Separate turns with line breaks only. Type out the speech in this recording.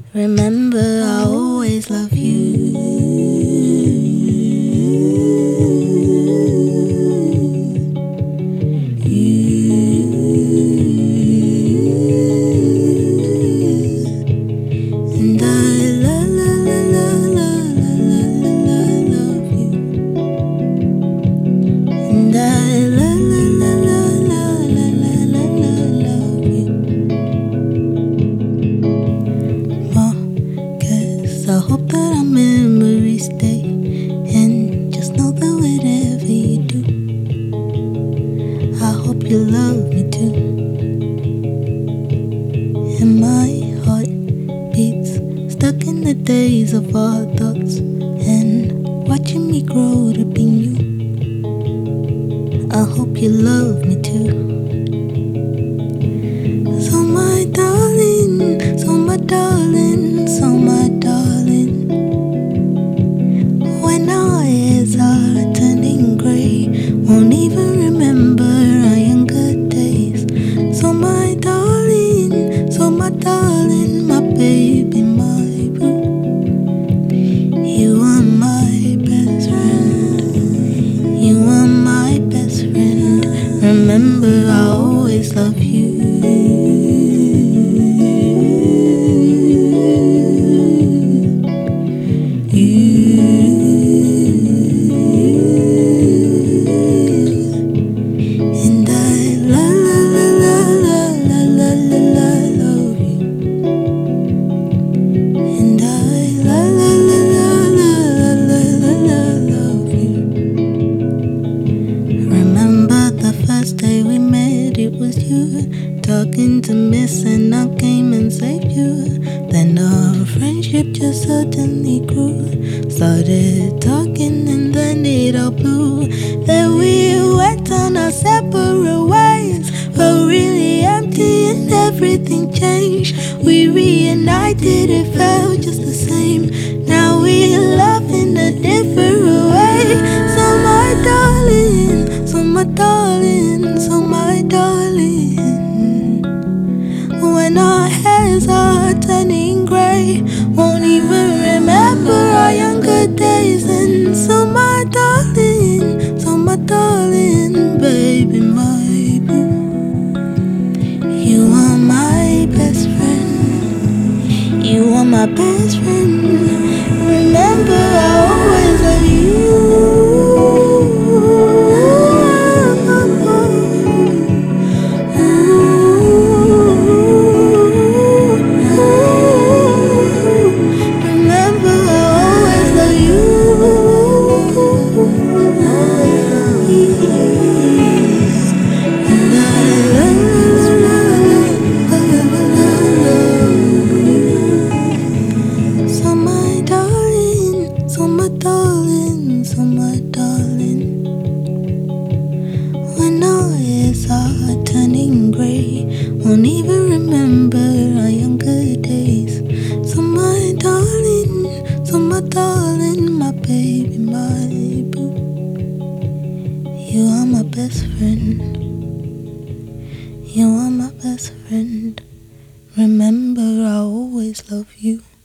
Remember, I always love you. And I love you. And I love you. Cause I hope that our memories stay. And just know that whatever you do, I hope you love me too. And my heart beats, stuck in the days of our thoughts, and watching me grow to be you. I hope you love me too. So my darling, so my darling, so my darling, when our hairs are turning grey, won't even remember our younger days. So my darling, my baby, my boo, you are my best friend. You are my best friend. Remember, I always love you. And I love you. And I love you. Remember the first day we met, it was you talking to Miss, and I came and saved you. Then our friendship just suddenly grew. Started talking and then it all blew. Then we went on our separate ways, but really empty and everything changed. We reunited, it felt just the same. Now we love in a different way. So my darling, so my darling, so my darling, when our hairs are turning grey, won't even remember our younger days. And so my darling, baby, my boo, you are my best friend. You are my best friend. Remember, I always love you. So my darling, when our hairs are turning grey, won't even remember our younger days. So my darling, my baby, my boo, you are my best friend. You are my best friend. Remember, I always love you.